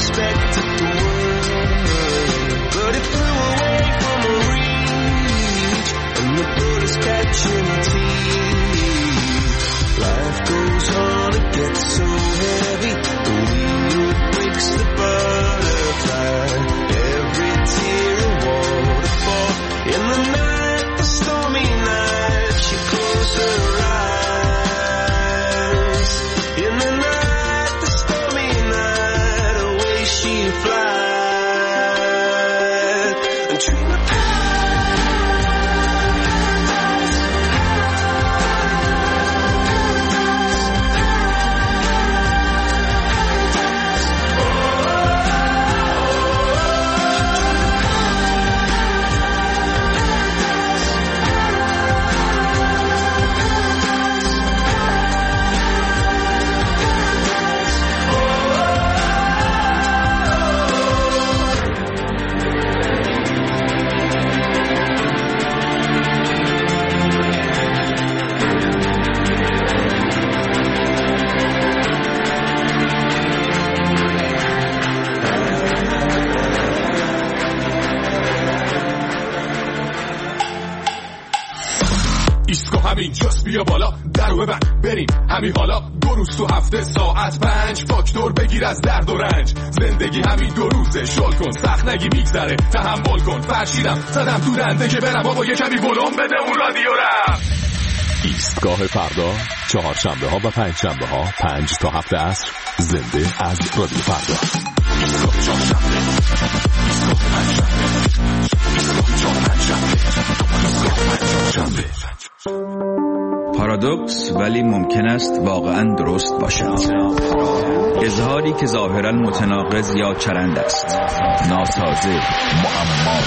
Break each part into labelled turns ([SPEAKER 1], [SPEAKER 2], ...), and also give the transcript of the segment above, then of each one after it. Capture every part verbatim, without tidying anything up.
[SPEAKER 1] expected the world, but it flew away from her reach, and the bullets catching teeth. Life goes on, it gets so heavy, the wheel breaks the butterfly. Every tear a waterfall. In the night, the stormy night, she closed her eyes. In the night, the stormy night, away she flies. And dream of
[SPEAKER 2] اینجاست بیا بالا درو ببند بریم همین حالا دو روز تو هفته ساعت پنج فاکتور بگیر از درد و رنج زندگی همین دو روزه شل کن سخت نگی میگذره تحمل کن فرشیدم زدم تو دنده که برم بابا یه کمی ولوم بده اون رادیو رم.
[SPEAKER 3] ایستگاه فردا چهارشنبه ها و پنج شنبه ها پنج تا هفت عصر زنده از رادیو فردا. ایستگاه چهارشنبه ایستگاه پنجشنبه ایستگاه چهارشنبه ایستگاه پنجشنبه.
[SPEAKER 4] پارادوکس ولی ممکن است واقعا درست باشد. اظهاری که ظاهرا متناقض یا چرند است، ناسازه، معما.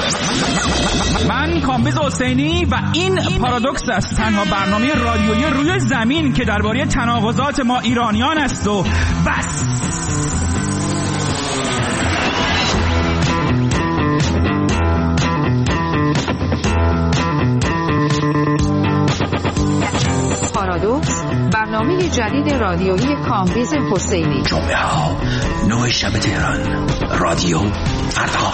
[SPEAKER 5] من کامبیز حسینی و این پارادوکس است، تنها برنامه رادیویی روی زمین که درباره تناقضات ما ایرانیان است و بس.
[SPEAKER 6] پارادوکس، برنامه جدید رادیویی کامبیز حسینی.
[SPEAKER 7] جمعه ها نه شب تهران، رادیو فردا.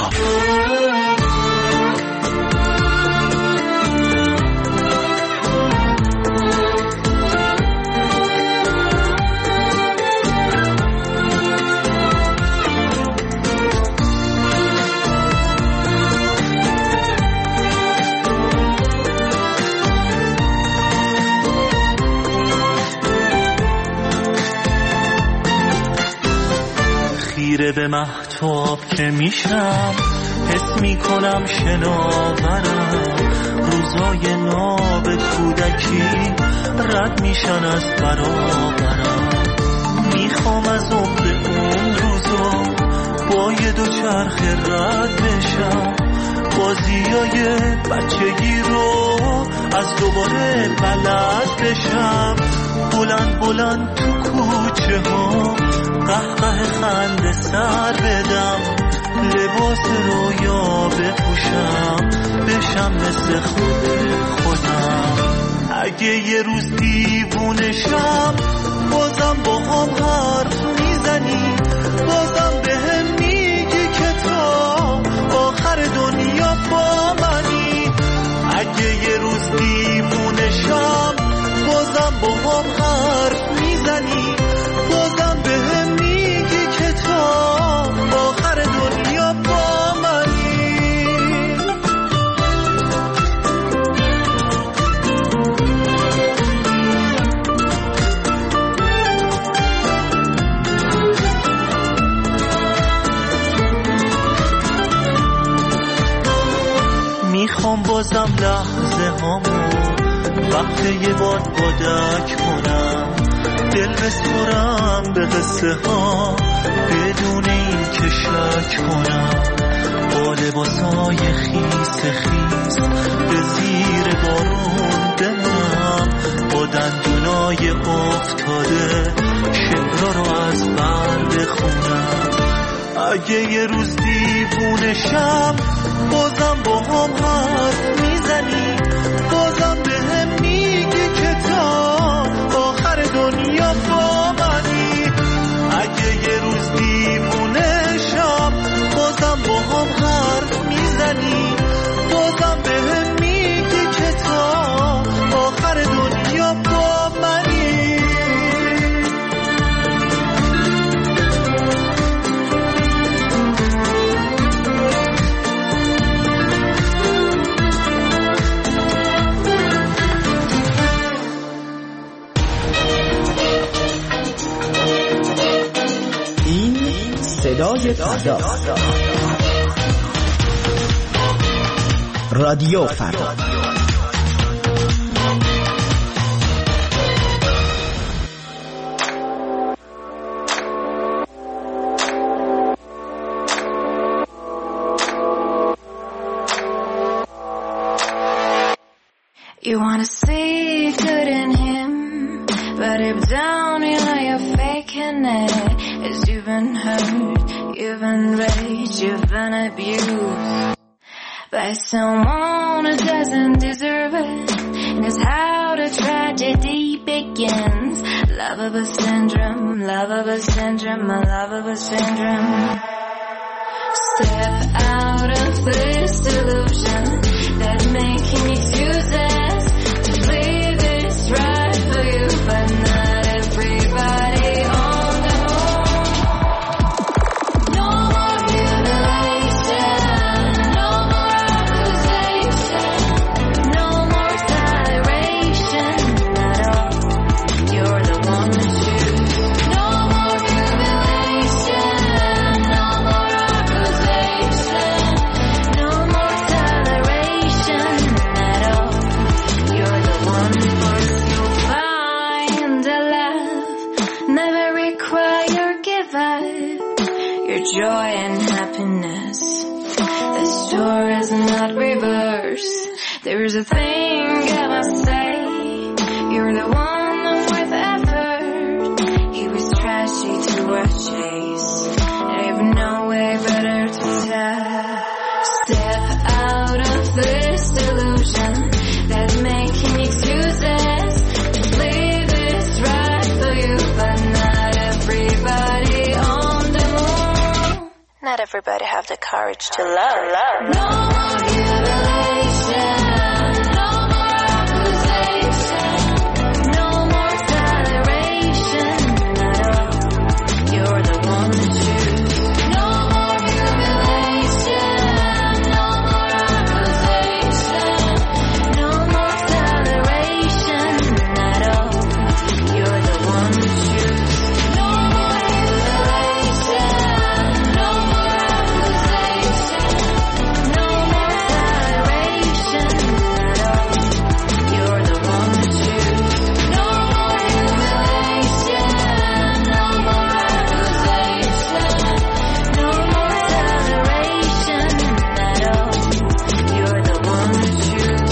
[SPEAKER 1] خیره به مهتاب که میشم، حس میکنم شناورم، روزای ناب کودکی رد میشن از برابرم. میخوام از عمر اون روزا با یه دو چرخ رد بشم، بازیای بچگی رو از دوباره بلد بشم. بلند بلند تو کوچه ها قهقه خنده سر بدم، لباس رویا بپوشم، بشم مثل خود خودم. اگه یه روز دیوونشم، بازم با هم حرف میزنی، بازم به هم میگی که تا آخر دنیا با منی. اگه یه روز دیوونشم، بازم با هم حرف میزنی، بازم به هم میگی که تا آخر دنیا با منی. میخوام بازم لحظه هامو وقت یه بار بادک کنم، دل بسپرم به قصه ها بدون این که شک کنم. با لباسای خیس خیس به زیر بارون بمونم، با دندونای افتاده شعرها رو از بر بخونم. اگه یه روز دیوونشم، بازم با هم حرف میزنی، بازم به هم میگی که تا آخر دنیا با منی. اگه یه روز دیوونشم،
[SPEAKER 8] صدای فردا. رادیو فردا.
[SPEAKER 9] You wanna see good in him, but deep down you know you're faking it. As you've been hurt, you've been raped, you've been abused by someone who doesn't deserve it. And it's how the tragedy begins. Lovable syndrome, lovable syndrome, lovable syndrome. Step out of this delusion that's making excuses to believe it's right for you, but not everybody on the moon. No more mutilation, no more accusation, no more toleration at all. You're the one to choose. No more humiliation, no more accusation, no more toleration at all. You're the one first you'll find a love never require give up. Your joy and happiness, the story is not reversed. There's a thing I must say, you're the one with effort. He was trashy to our chase, and I've no way better to tell. Step out of this delusion that's making excuses to believe it's right for you, but not everybody on the moon. Not everybody have the courage to love. No more mutilation, no more accusation, no more toleration at all. You're the one to choose. No more humiliation, no more accusation, no more toleration at all. You're the one to choose. No more humiliation, no more accusation, no more toleration at all. You're the one to choose. No more humiliation, no more accusation, no more toleration at all. You're the one to choose.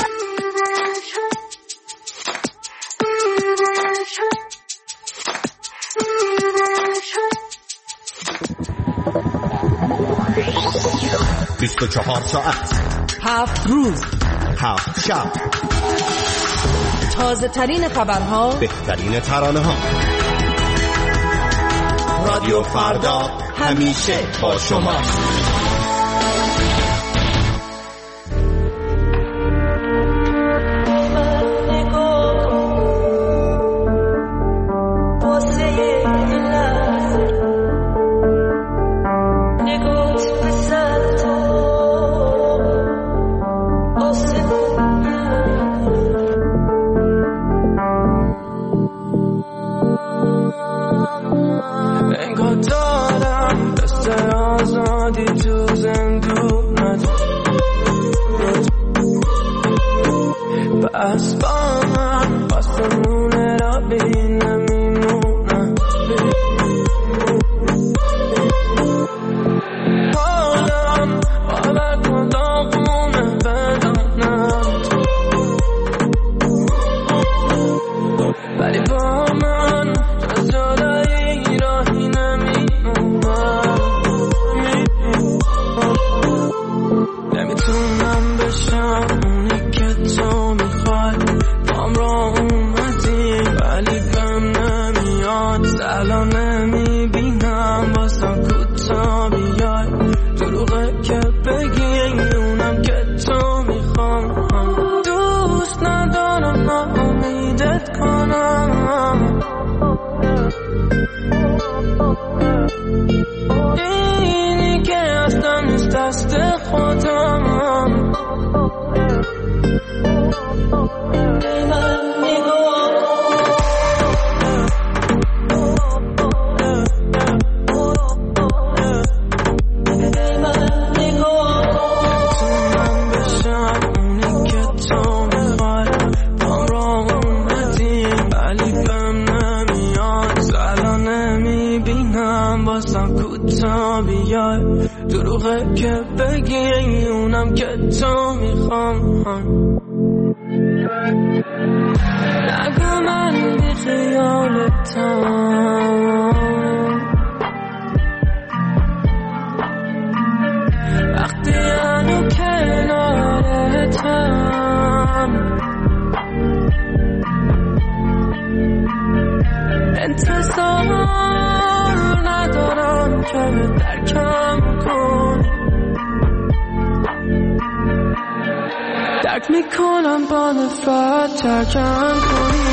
[SPEAKER 10] بیست و چهار ساعت،
[SPEAKER 11] هفت روز،
[SPEAKER 10] هفت شب،
[SPEAKER 11] تازه ترین خبرها،
[SPEAKER 10] بهترین ترانه ها. رادیو فردا همیشه با شما.
[SPEAKER 1] انگار دارم دست آزادی تو زندونت، بس با من بس بمونه را بین نمیمونم. حالم باور کن داغونه بدانم، ولی با من از جدایی راهی نمیمونم. نمیتونم بشم اونی که تو میخوای، بام را اومدی ولی بهم نمیاد. سلام نمیبینم بازم کوتا بیای، دروغه که بگی اونم که تو میخوام. دوست ندارم ناامیدت کنم، اینی که اصلا نیست دست خودم. کوتا بیای دروغه که بگی اونم که تو میخوام نگو من بی خیالتم وقتی هنو کنارتم انتظار ندارم که درکم کنی درک میکنم با نفرت ترکم کنی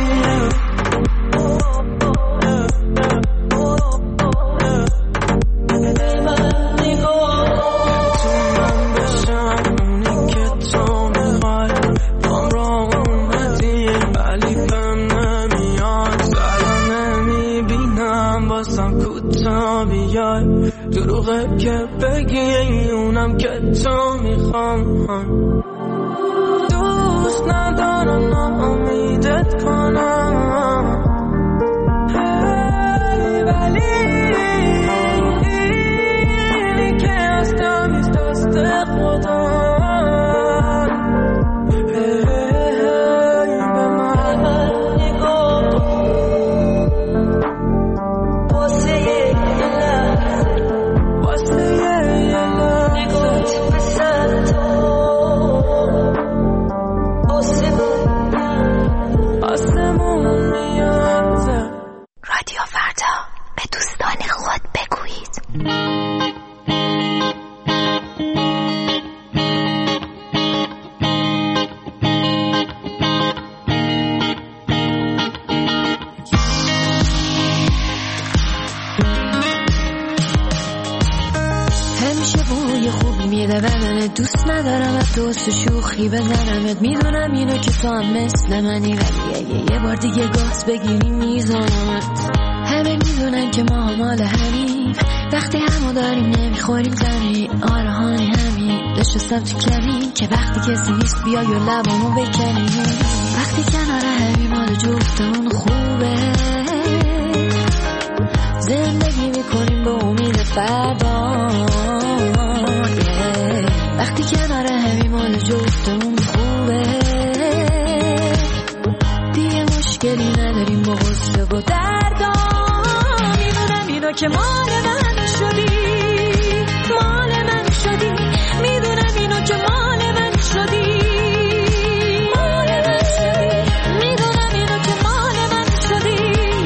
[SPEAKER 1] دروغه که بگی اونم که تو میخوام دوست ندارم ناامیدت کنم ولی اینی که هستم از دست خدا دوست ندارم دوست شوخی بزنمت میدونم اینو که تو هم مثل منی ولی اگه یه بار دیگه گاز بگیری میزنمت همه میدونن که ما مال همین وقتی همو داریم نمیخوریم زمین آرهانی همین نشستم تو کمی که وقتی کسی نیست بیای و لبامو بکنی وقتی کنار همین مال جفتمون خوبه زندگی میکنیم به امید فردا وقتی کنار همین مال جفتمون خوبه دیگه مشکلی نداریم با غصه و دردا میدونم اینو که مال من شدی مال من شدی میدونم اینو که مال من شدی مال من شدی میدونم اینو که مال من شدی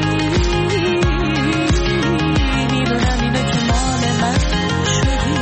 [SPEAKER 1] میدونم اینو که مال من شدی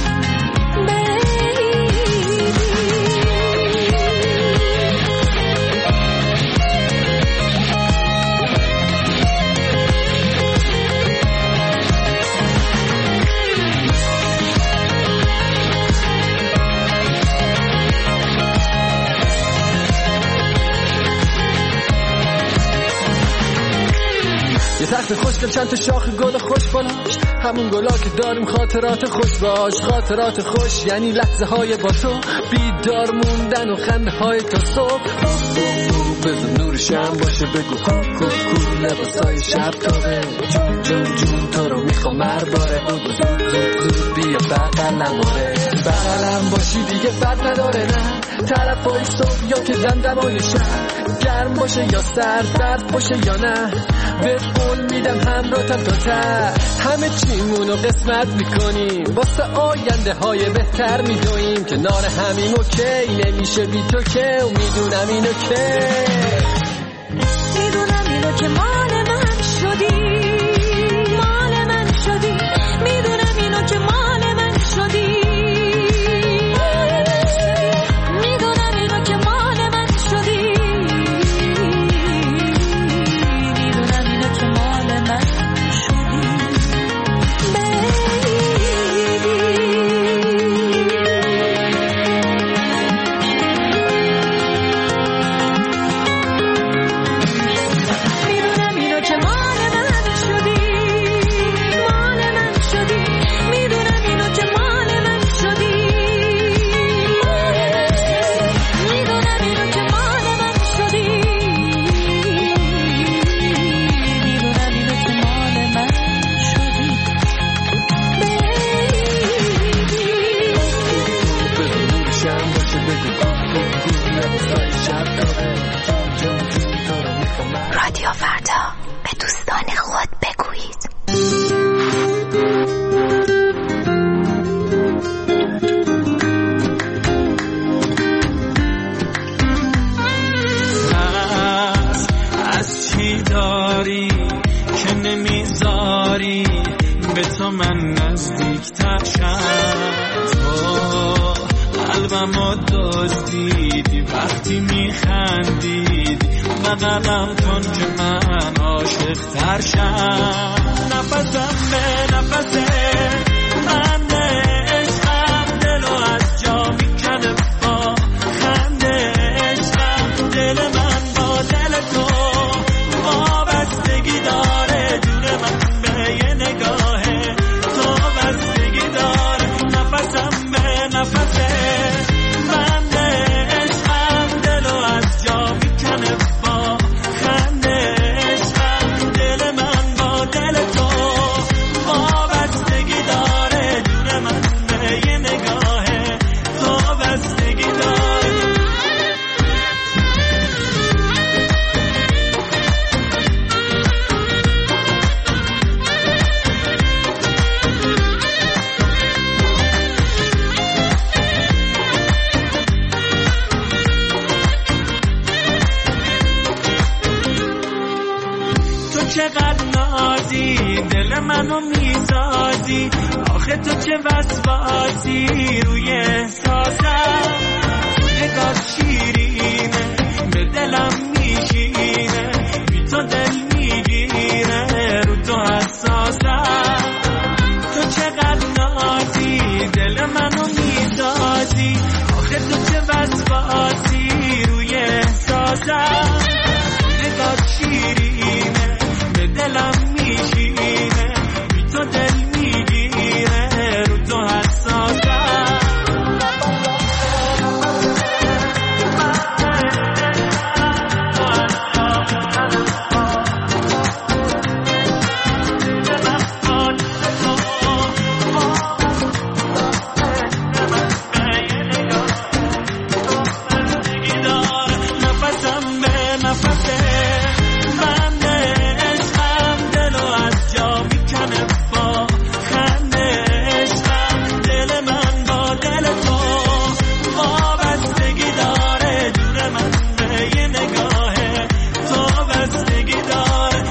[SPEAKER 8] یه تخت خوشگل چند تا شاخ گل خوش بالاش همون گلا که داریم خاطرات خوش باش خاطرات خوش یعنی لحظه های با تو بیدار موندن و خنده های تا صبح بزن نور شم باشه بگو کو کو لباسای شب تابه جون جون جون تو رو میخوام مرباره بود زود زود زود بیا بغلم آره بغلم باشی دیگه فرق نداره نه طرفای صبح یا که دمدمای شب گرم باشه یا سرد سرد باشه یا نه به قول میدم همراهتم تا ته همه چیمونو قسمت میکنیم واسه آینده های بهتر میدویم که نار همیم اوکی نمیشه بی تو که و میدونم اینو که
[SPEAKER 1] میدونم اینو که مال من شدی مال من شدی میدونم اینو که مال من شدی میدونم اینو که مال من شدی میدونم اینو که مال من شدی
[SPEAKER 12] میذاری به تو من نزدیکتر شم، تو قلبمو دزدیدی وقتی میخندیدی، بغلم کن که من عاشق تر شم. نفسم به نفسه من عشقم، دلو از جا میکنه با خنده عشقم، دل من با دل تو وابستگی داره، جون من به یه نگاه تو بستگی داره. نفسم به نفسه من عشقم، دلو از جا میکنه با خنده عشقم، دل من با دل تو وابستگی داره، جون من به یه نگاه تو بستگی داره. تو چقدر نازی دل منو میسازی، آخه تو چه وسواسی روی احساسم، نگاه شیرینه به دلم میشینه، بی تو دل میگیره رو تو حساسم. تو چقدر نازی دل منو میسازی، آخه تو چه وسواسی روی احساسم، نگاه شیرینه به دلم میشینه، بی تو دل میگیره رو تو حساسم. نفسم به نفسه من عشقم، دلو از جا میکنه با خنده عشقم، دل من با دل تو وابستگی داره، جون من به یه نگاه تو بستگی داره.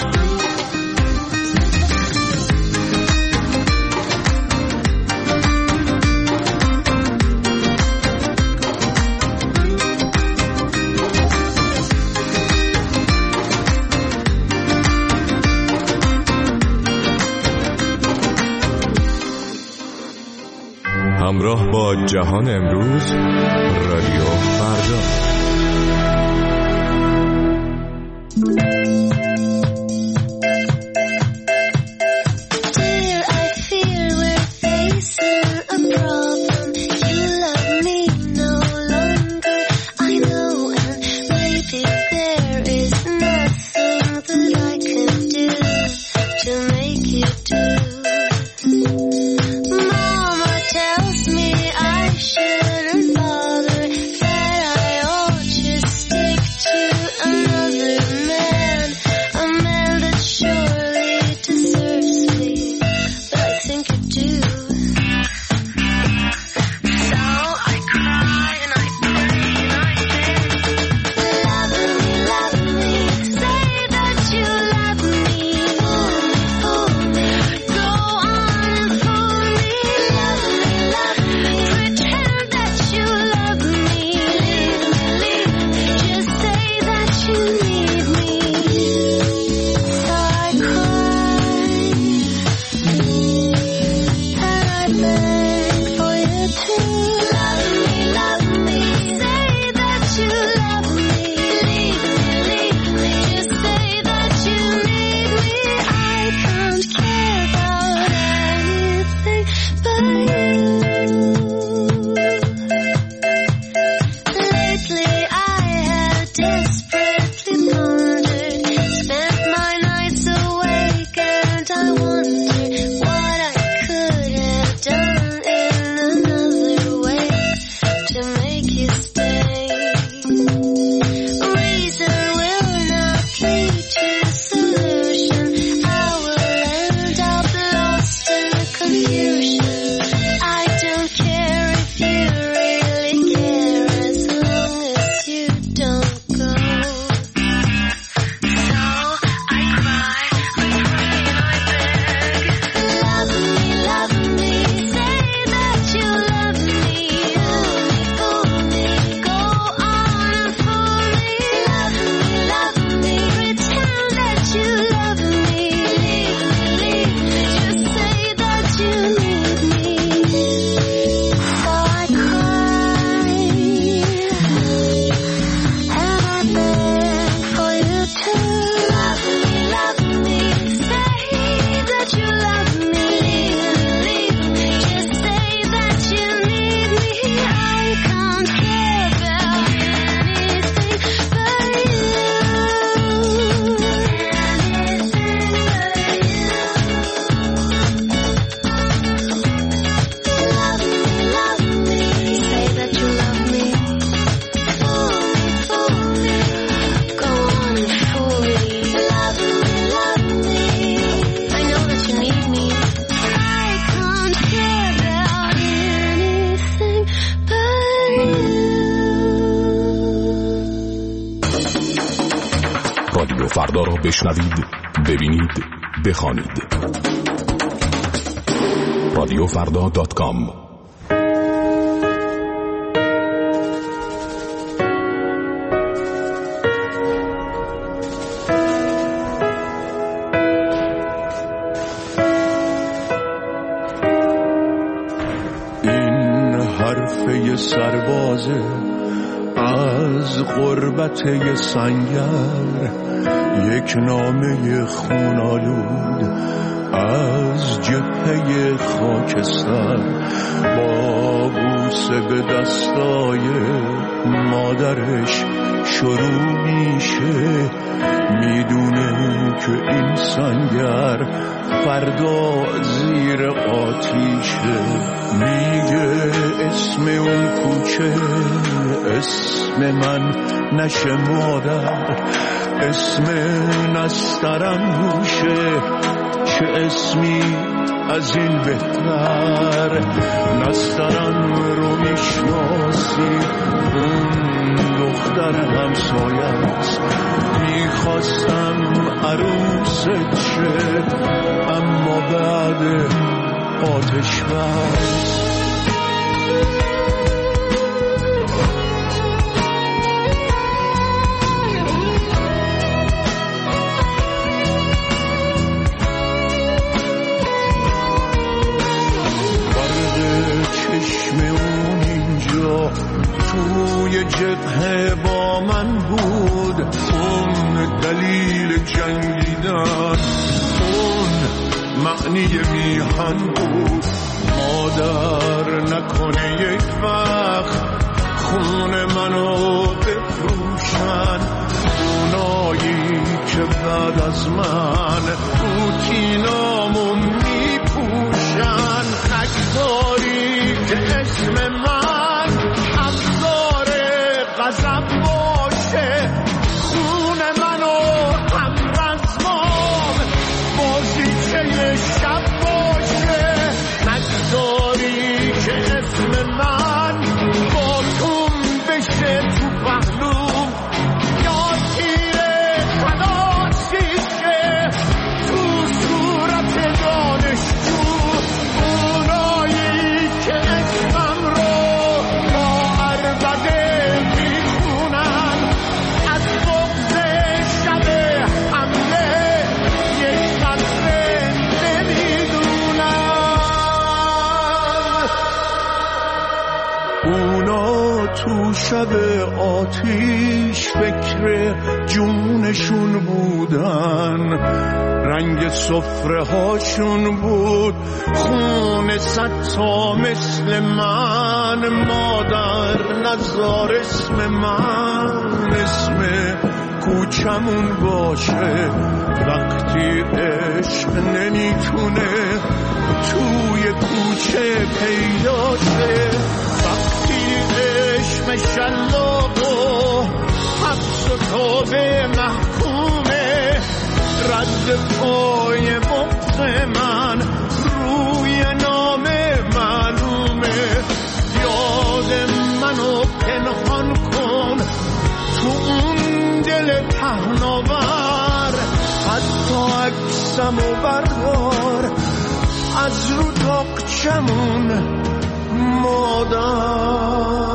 [SPEAKER 3] همراه با جهان امروز، رادیو فردا.
[SPEAKER 9] Dear, I fear we're facing a problem. You love me no longer, I know, and maybe there is nothing that I can do to make you do. Mama tells me I shouldn't bother, that I ought to stick to another man, a man that surely deserves me, but I think I do. So I cry and I pray and I say, love me, love me, say that you love me. Oh, oh, go
[SPEAKER 3] بشنوید، ببینید، بخوانید. رادیو فردا دات کام.
[SPEAKER 13] حرفه سربازه از غربت سنگر، یک نامه خونالود از جبهه خاکستر، با بوسه به دستای مادرش شروع میشه. میدونه که این سنگر فردا زیر آتیشه. میگه اسم اون کوچه اسم من نشه مادر، اسم نسترن روشه، چه اسمی از این بهتر. نسترن رو میشناسی، اون دختر همسایه است. میخواستم عروست شه، اما بعد آتش بس. چشم اون اینجا توی جبهه با من بود، اون دلیل جنگیدن، اون معنی میهن بود. مادر نکنه یک وقت خون منو بفروشن، اونایی که بعد از من روتینامو میپوشن. نگذاری که اسم من ابزار غضب باشه، خون منو هم رزمام بازیچه شب باشه. نگذاری که اسم من با تون بشه تو پهلوم، یا تیر تلاشیشه تو صورت دانشجو. اونایی که اسمم رو با عربده میخونن، از بغض شب حمله یک قطره نمیدونن. اونا تو شب آتیش فکر جونشون بودن، رنگ سفره هاشون بود خون ستا مثل من. مادر نذار اسم من اسم کوچمون باشه، وقتی عشق نمیتونه توی کوچه پیدا شه. وقتی عشق شلاق و حبس و توبه محکومه، رد پای بغض من روی نام معلومه. یاد منو پنهان کن تو اون دل پهناور، حتی عکسمو بردار از رو تاقچمون مادر.